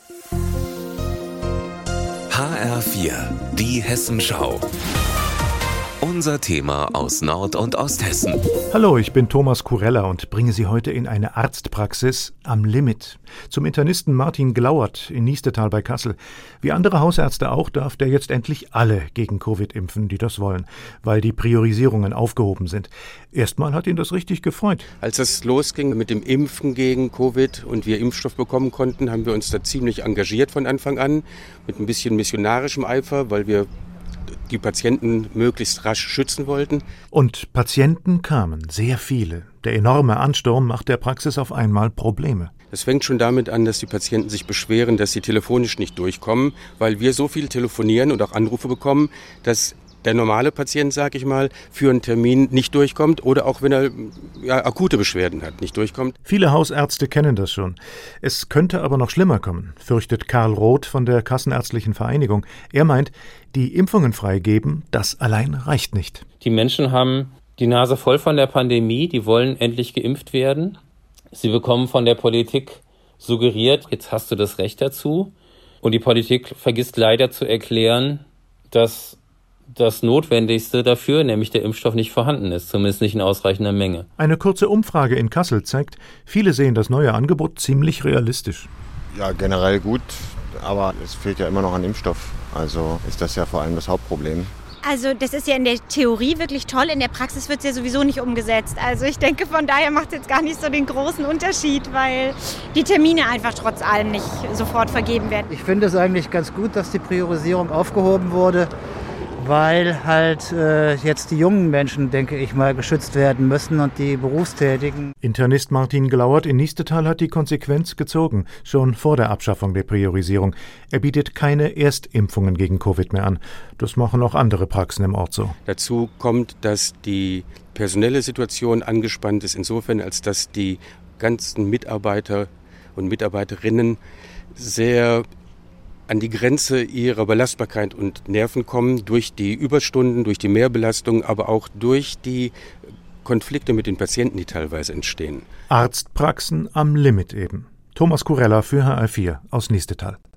HR4, die Hessenschau. Unser Thema aus Nord- und Osthessen. Hallo, ich bin Thomas Kurella und bringe Sie heute in eine Arztpraxis am Limit. Zum Internisten Martin Glauert in Niestetal bei Kassel. Wie andere Hausärzte auch, darf der jetzt endlich alle gegen Covid impfen, die das wollen, weil die Priorisierungen aufgehoben sind. Erstmal hat ihn das richtig gefreut. Als es losging mit dem Impfen gegen Covid und wir Impfstoff bekommen konnten, haben wir uns da ziemlich engagiert von Anfang an, mit ein bisschen missionarischem Eifer, weil wir die Patienten möglichst rasch schützen wollten. Und Patienten kamen, sehr viele. Der enorme Ansturm macht der Praxis auf einmal Probleme. Es fängt schon damit an, dass die Patienten sich beschweren, dass sie telefonisch nicht durchkommen, weil wir so viel telefonieren und auch Anrufe bekommen, dass der normale Patient, sag ich mal, für einen Termin nicht durchkommt oder auch wenn er akute Beschwerden hat, nicht durchkommt. Viele Hausärzte kennen das schon. Es könnte aber noch schlimmer kommen, fürchtet Karl Roth von der Kassenärztlichen Vereinigung. Er meint, die Impfungen freigeben, das allein reicht nicht. Die Menschen haben die Nase voll von der Pandemie, die wollen endlich geimpft werden. Sie bekommen von der Politik suggeriert, jetzt hast du das Recht dazu. Und die Politik vergisst leider zu erklären, dass das Notwendigste dafür, nämlich der Impfstoff, nicht vorhanden ist, zumindest nicht in ausreichender Menge. Eine kurze Umfrage in Kassel zeigt, viele sehen das neue Angebot ziemlich realistisch. Ja, generell gut, aber es fehlt ja immer noch an Impfstoff. Also ist das ja vor allem das Hauptproblem. Also das ist ja in der Theorie wirklich toll, in der Praxis wird es ja sowieso nicht umgesetzt. Also ich denke, von daher macht es jetzt gar nicht so den großen Unterschied, weil die Termine einfach trotz allem nicht sofort vergeben werden. Ich finde es eigentlich ganz gut, dass die Priorisierung aufgehoben wurde, weil halt jetzt die jungen Menschen, denke ich mal, geschützt werden müssen und die Berufstätigen. Internist Martin Glauert in Niestetal hat die Konsequenz gezogen, schon vor der Abschaffung der Priorisierung. Er bietet keine Erstimpfungen gegen Covid mehr an. Das machen auch andere Praxen im Ort so. Dazu kommt, dass die personelle Situation angespannt ist, insofern, als dass die ganzen Mitarbeiter und Mitarbeiterinnen sehr an die Grenze ihrer Belastbarkeit und Nerven kommen, durch die Überstunden, durch die Mehrbelastung, aber auch durch die Konflikte mit den Patienten, die teilweise entstehen. Arztpraxen am Limit eben. Thomas Kurella für HR4 aus Niestetal.